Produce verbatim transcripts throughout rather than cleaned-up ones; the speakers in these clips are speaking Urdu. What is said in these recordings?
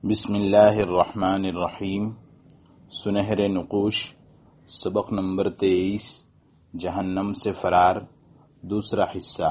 بسم اللہ الرحمن الرحیم۔ سنہر نقوش، سبق نمبر تیئیس، جہنم سے فرار، دوسرا حصہ۔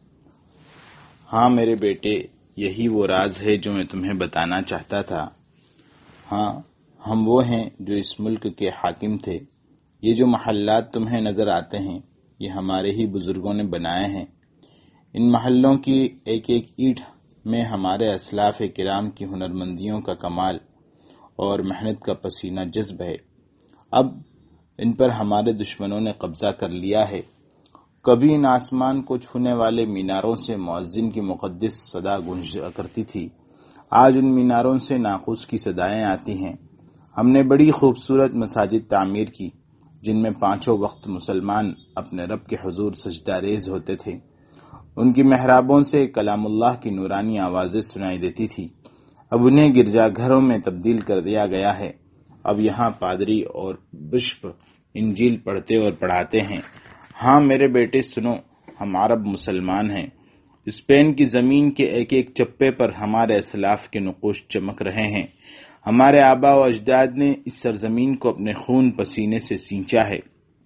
ہاں میرے بیٹے، یہی وہ راز ہے جو میں تمہیں بتانا چاہتا تھا۔ ہاں، ہم وہ ہیں جو اس ملک کے حاکم تھے۔ یہ جو محلات تمہیں نظر آتے ہیں، یہ ہمارے ہی بزرگوں نے بنائے ہیں۔ ان محلوں کی ایک ایک اینٹ میں ہمارے اسلاف کرام کی ہنرمندیوں کا کمال اور محنت کا پسینہ جذب ہے۔ اب ان پر ہمارے دشمنوں نے قبضہ کر لیا ہے۔ کبھی ان آسمان کو چھونے والے میناروں سے مؤذن کی مقدس صدا گونجا کرتی تھی، آج ان میناروں سے ناقوس کی صدائیں آتی ہیں۔ ہم نے بڑی خوبصورت مساجد تعمیر کی، جن میں پانچوں وقت مسلمان اپنے رب کے حضور سجدہ ریز ہوتے تھے۔ ان کی محرابوں سے کلام اللہ کی نورانی آوازیں سنائی دیتی تھی۔ اب انہیں گرجا گھروں میں تبدیل کر دیا گیا ہے۔ اب یہاں پادری اور بشپ انجیل پڑھتے اور پڑھاتے ہیں۔ ہاں میرے بیٹے سنو، ہم عرب مسلمان ہیں۔ اسپین کی زمین کے ایک ایک چپے پر ہمارے اسلاف کے نقوش چمک رہے ہیں۔ ہمارے آبا و اجداد نے اس سرزمین کو اپنے خون پسینے سے سینچا ہے۔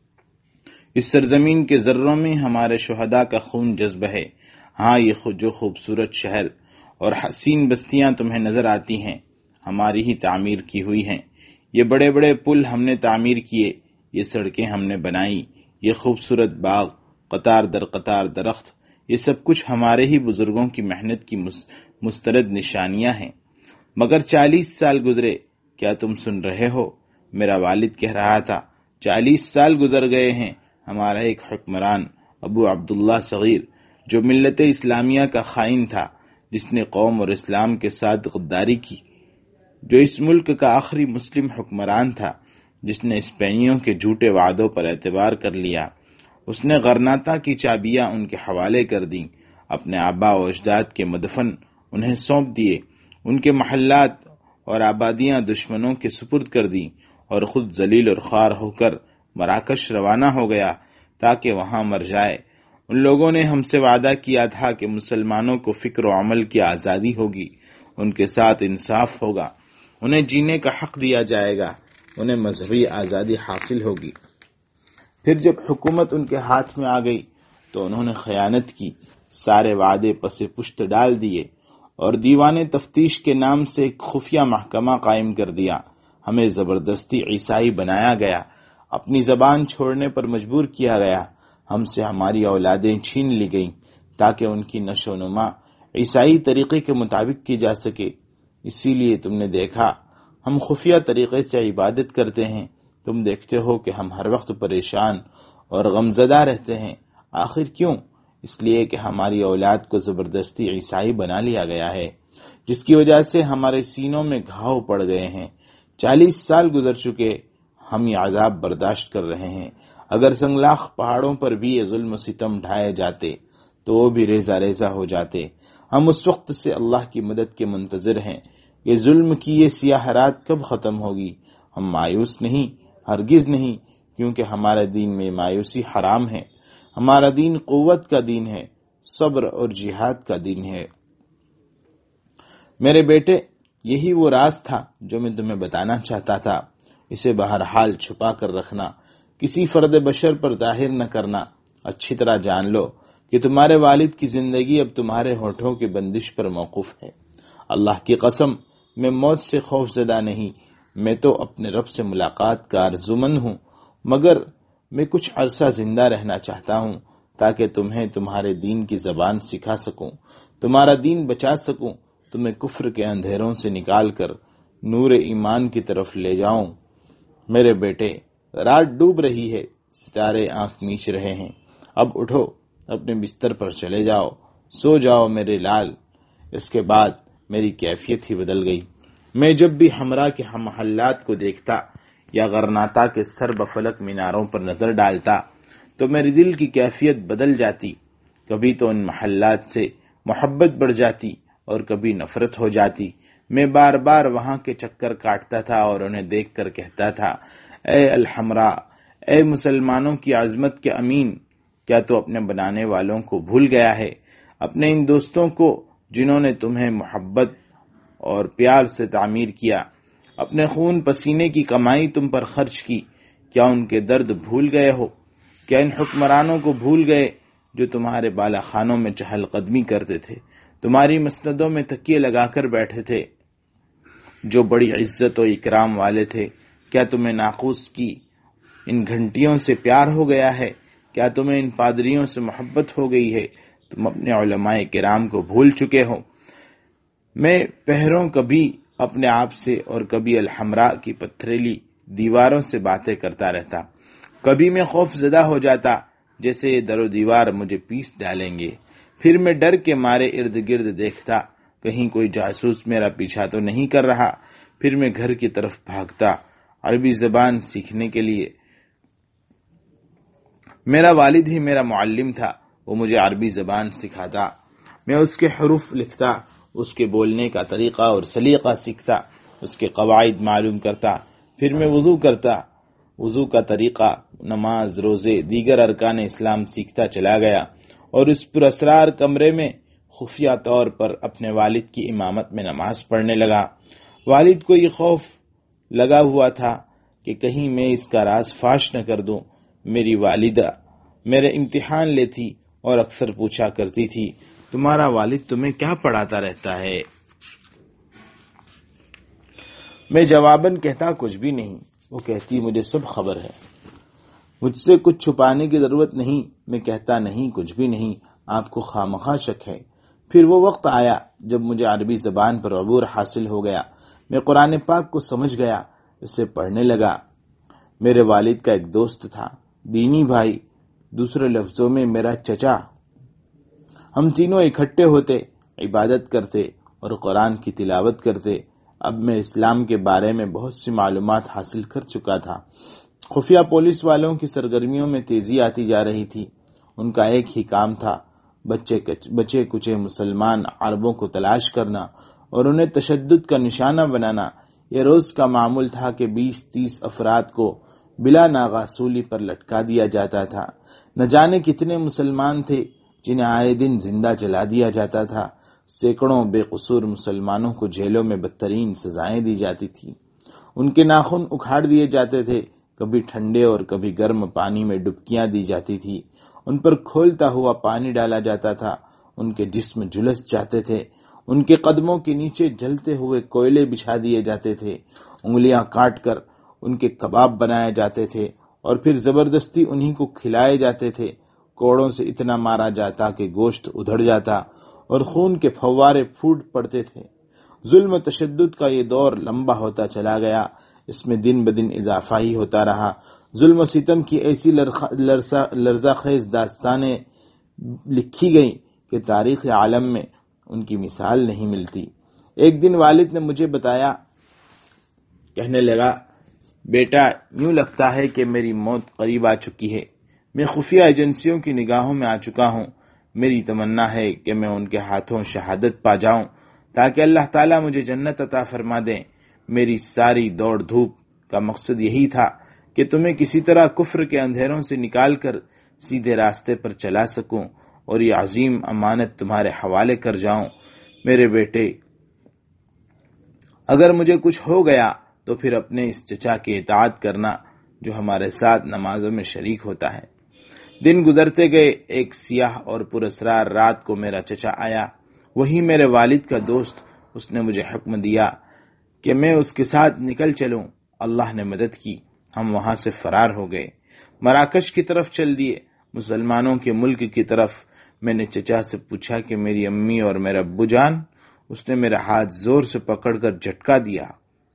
اس سرزمین کے ذروں میں ہمارے شہداء کا خون جذب ہے۔ ہاں، یہ خود جو خوبصورت شہر اور حسین بستیاں تمہیں نظر آتی ہیں، ہماری ہی تعمیر کی ہوئی ہیں۔ یہ بڑے بڑے پل ہم نے تعمیر کیے، یہ سڑکیں ہم نے بنائی، یہ خوبصورت باغ، قطار در قطار درخت، یہ سب کچھ ہمارے ہی بزرگوں کی محنت کی مسترد نشانیاں ہیں۔ مگر چالیس سال گزرے، کیا تم سن رہے ہو؟ میرا والد کہہ رہا تھا، چالیس سال گزر گئے ہیں۔ ہمارا ایک حکمران ابو عبداللہ صغیر، جو ملت اسلامیہ کا خائن تھا، جس نے قوم اور اسلام کے ساتھ غداری کی، جو اس ملک کا آخری مسلم حکمران تھا، جس نے اسپینیوں کے جھوٹے وعدوں پر اعتبار کر لیا، اس نے غرناطہ کی چابیاں ان کے حوالے کر دیں، اپنے آبا و اجداد کے مدفن انہیں سونپ دیے، ان کے محلات اور آبادیاں دشمنوں کے سپرد کر دیں، اور خود ذلیل اور خوار ہو کر مراکش روانہ ہو گیا تاکہ وہاں مر جائے۔ ان لوگوں نے ہم سے وعدہ کیا تھا کہ مسلمانوں کو فکر و عمل کی آزادی ہوگی، ان کے ساتھ انصاف ہوگا، انہیں جینے کا حق دیا جائے گا، انہیں مذہبی آزادی حاصل ہوگی۔ پھر جب حکومت ان کے ہاتھ میں آ گئی تو انہوں نے خیانت کی، سارے وعدے پس پشت ڈال دیے، اور دیوان تفتیش کے نام سے ایک خفیہ محکمہ قائم کر دیا۔ ہمیں زبردستی عیسائی بنایا گیا، اپنی زبان چھوڑنے پر مجبور کیا گیا، ہم سے ہماری اولادیں چھین لی گئیں تاکہ ان کی نشو و نما عیسائی طریقے کے مطابق کی جا سکے۔ اسی لیے تم نے دیکھا ہم خفیہ طریقے سے عبادت کرتے ہیں۔ تم دیکھتے ہو کہ ہم ہر وقت پریشان اور غمزدہ رہتے ہیں۔ آخر کیوں؟ اس لیے کہ ہماری اولاد کو زبردستی عیسائی بنا لیا گیا ہے، جس کی وجہ سے ہمارے سینوں میں گھاؤ پڑ گئے ہیں۔ چالیس سال گزر چکے، ہم یہ عذاب برداشت کر رہے ہیں۔ اگر سنگلاخ پہاڑوں پر بھی یہ ظلم و ستم ڈھائے جاتے تو وہ بھی ریزہ ریزہ ہو جاتے۔ ہم اس وقت سے اللہ کی مدد کے منتظر ہیں۔ یہ ظلم کی یہ سیاہ رات کب ختم ہوگی؟ ہم مایوس نہیں، ہرگز نہیں، کیونکہ ہمارے دین میں مایوسی حرام ہے۔ ہمارا دین قوت کا دین ہے، صبر اور جہاد کا دین ہے۔ میرے بیٹے، یہی وہ راز تھا جو میں تمہیں بتانا چاہتا تھا۔ اسے بہرحال چھپا کر رکھنا، کسی فرد بشر پر ظاہر نہ کرنا۔ اچھی طرح جان لو کہ تمہارے والد کی زندگی اب تمہارے ہونٹوں کی بندش پر موقوف ہے۔ اللہ کی قسم، میں موت سے خوف زدہ نہیں، میں تو اپنے رب سے ملاقات کا آرزومند ہوں، مگر میں کچھ عرصہ زندہ رہنا چاہتا ہوں تاکہ تمہیں تمہارے دین کی زبان سکھا سکوں، تمہارا دین بچا سکوں، تمہیں کفر کے اندھیروں سے نکال کر نور ایمان کی طرف لے جاؤں۔ میرے بیٹے، رات ڈوب رہی ہے، ستارے آنکھ میچ رہے ہیں، اب اٹھو، اپنے بستر پر چلے جاؤ، سو جاؤ میرے لال۔ اس کے بعد میری کیفیت ہی بدل گئی۔ میں جب بھی ہمراہ کے ہم محلات کو دیکھتا یا غرناطہ کے سر بفلک میناروں پر نظر ڈالتا تو میری دل کی کیفیت بدل جاتی۔ کبھی تو ان محلات سے محبت بڑھ جاتی اور کبھی نفرت ہو جاتی۔ میں بار بار وہاں کے چکر کاٹتا تھا اور انہیں دیکھ کر کہتا تھا، اے الحمراء، اے مسلمانوں کی عظمت کے امین، کیا تو اپنے بنانے والوں کو بھول گیا ہے؟ اپنے ان دوستوں کو جنہوں نے تمہیں محبت اور پیار سے تعمیر کیا، اپنے خون پسینے کی کمائی تم پر خرچ کی، کیا ان کے درد بھول گئے ہو؟ کیا ان حکمرانوں کو بھول گئے جو تمہارے بالا خانوں میں چہل قدمی کرتے تھے، تمہاری مسندوں میں تکیے لگا کر بیٹھے تھے، جو بڑی عزت و اکرام والے تھے؟ کیا تمہیں ناقوس کی ان گھنٹیوں سے پیار ہو گیا ہے؟ کیا تمہیں ان پادریوں سے محبت ہو گئی ہے؟ تم اپنے علماء کرام کو بھول چکے ہو۔ میں پہروں کبھی اپنے آپ سے اور کبھی الحمراء کی پتھریلی دیواروں سے باتیں کرتا رہتا، کبھی میں خوف زدہ ہو جاتا جیسے یہ در و دیوار مجھے پیس ڈالیں گے، پھر میں ڈر کے مارے ارد گرد دیکھتا کہیں کوئی جاسوس میرا پیچھا تو نہیں کر رہا، پھر میں گھر کی طرف بھاگتا عربی زبان سیکھنے کے لیے۔ میرا والد ہی میرا معلم تھا، وہ مجھے عربی زبان سکھاتا، میں اس کے حروف لکھتا، اس کے بولنے کا طریقہ اور سلیقہ سیکھتا، اس کے قواعد معلوم کرتا، پھر میں وضو کرتا، وضو کا طریقہ، نماز، روزے، دیگر ارکان اسلام سیکھتا چلا گیا، اور اس پر اسرار کمرے میں خفیہ طور پر اپنے والد کی امامت میں نماز پڑھنے لگا۔ والد کو یہ خوف لگا ہوا تھا کہ کہیں میں اس کا راز فاش نہ کر دوں۔ میری والدہ میرے امتحان لیتی اور اکثر پوچھا کرتی تھی، تمہارا والد تمہیں کیا پڑھاتا رہتا ہے؟ میں جواباً کہتا کچھ بھی نہیں۔ وہ کہتی مجھے سب خبر ہے، مجھ سے کچھ چھپانے کی ضرورت نہیں۔ میں کہتا نہیں، کچھ بھی نہیں، آپ کو خامخواہ شک ہے۔ پھر وہ وقت آیا جب مجھے عربی زبان پر عبور حاصل ہو گیا، میں قرآن پاک کو سمجھ گیا، اسے پڑھنے لگا۔ میرے والد کا ایک دوست تھا، دینی بھائی، دوسرے لفظوں میں میرا چچا۔ ہم تینوں اکٹھے ہوتے، عبادت کرتے اور قرآن کی تلاوت کرتے۔ اب میں اسلام کے بارے میں بہت سی معلومات حاصل کر چکا تھا۔ خفیہ پولیس والوں کی سرگرمیوں میں تیزی آتی جا رہی تھی۔ ان کا ایک ہی کام تھا، بچے بچے کچے مسلمان عربوں کو تلاش کرنا اور انہیں تشدد کا نشانہ بنانا۔ یہ روز کا معمول تھا کہ بیس تیس افراد کو بلا ناغہ سولی پر لٹکا دیا جاتا تھا۔ نہ جانے کتنے مسلمان تھے جنہیں آئے دن زندہ جلا دیا جاتا تھا۔ سینکڑوں بے قصور مسلمانوں کو جیلوں میں بدترین سزائیں دی جاتی تھیں۔ ان کے ناخن اکھاڑ دیے جاتے تھے، کبھی ٹھنڈے اور کبھی گرم پانی میں ڈبکیاں دی جاتی تھی، ان پر کھولتا ہوا پانی ڈالا جاتا تھا، ان کے جسم جھلس جاتے تھے، ان کے قدموں کے نیچے جلتے ہوئے کوئلے بچھا دیے جاتے تھے، انگلیاں کاٹ کر ان کے کباب بنائے جاتے تھے اور پھر زبردستی انہی کو کھلائے جاتے تھے۔ کوڑوں سے اتنا مارا جاتا کہ گوشت ادھڑ جاتا اور خون کے فوارے پھوٹ پڑتے تھے۔ ظلم و تشدد کا یہ دور لمبا ہوتا چلا گیا، اس میں دن بدن اضافہ ہی ہوتا رہا۔ ظلم و ستم کی ایسی لرزہ خیز داستانیں لکھی گئیں کہ تاریخ عالم میں ان کی مثال نہیں ملتی۔ ایک دن والد نے مجھے بتایا، کہنے لگا، بیٹا، یوں لگتا ہے کہ میری موت قریب آ چکی ہے۔ میں خفیہ ایجنسیوں کی نگاہوں میں آ چکا ہوں۔ میری تمنا ہے کہ میں ان کے ہاتھوں شہادت پا جاؤں تاکہ اللہ تعالیٰ مجھے جنت عطا فرما دیں۔ میری ساری دوڑ دھوپ کا مقصد یہی تھا کہ تمہیں کسی طرح کفر کے اندھیروں سے نکال کر سیدھے راستے پر چلا سکوں اور یہ عظیم امانت تمہارے حوالے کر جاؤں۔ میرے بیٹے، اگر مجھے کچھ ہو گیا تو پھر اپنے اس چچا کی اطاعت کرنا جو ہمارے ساتھ نمازوں میں شریک ہوتا ہے۔ دن گزرتے گئے، ایک سیاہ اور پراسرار رات کو میرا چچا آیا، وہی میرے والد کا دوست۔ اس نے مجھے حکم دیا کہ میں اس کے ساتھ نکل چلوں۔ اللہ نے مدد کی، ہم وہاں سے فرار ہو گئے، مراکش کی طرف چل دیے، مسلمانوں کے ملک کی طرف۔ میں نے چچا سے پوچھا کہ میری امی اور میرا ابو جان؟ اس نے میرا ہاتھ زور سے پکڑ کر جھٹکا دیا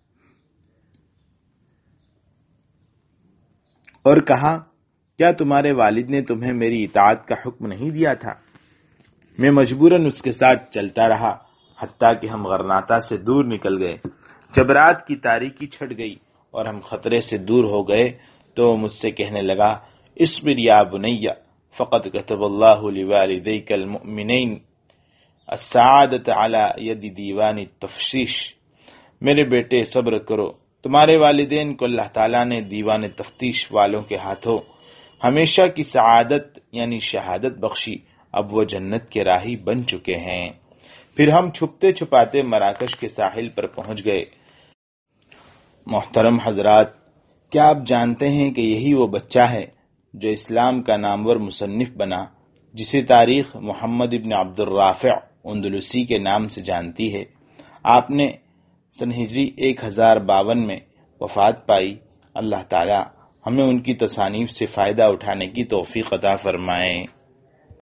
اور کہا، کیا تمہارے والد نے تمہیں میری اطاعت کا حکم نہیں دیا تھا؟ میں مجبوراً اس کے ساتھ چلتا رہا حتیٰ کہ ہم غرناطہ سے دور نکل گئے۔ جب رات کی تاریکی چھٹ گئی اور ہم خطرے سے دور ہو گئے تو مجھ سے کہنے لگا، اصبر یا بنی فقد كتب اللہ لوالدیک المؤمنین السعادت علی ید دیوان التفشیش۔ میرے بیٹے، صبر کرو، تمہارے والدین کو اللہ تعالیٰ نے دیوان تفتیش والوں کے ہاتھوں ہمیشہ کی سعادت یعنی شہادت بخشی، اب وہ جنت کے راہی بن چکے ہیں۔ پھر ہم چھپتے چھپاتے مراکش کے ساحل پر پہنچ گئے۔ محترم حضرات، کیا آپ جانتے ہیں کہ یہی وہ بچہ ہے جو اسلام کا نامور مصنف بنا، جسے تاریخ محمد ابن عبد الرافع اندلسی کے نام سے جانتی ہے؟ آپ نے سن ہجری ایک ہزار باون میں وفات پائی۔ اللہ تعالی ہمیں ان کی تصانیف سے فائدہ اٹھانے کی توفیق عطا فرمائے۔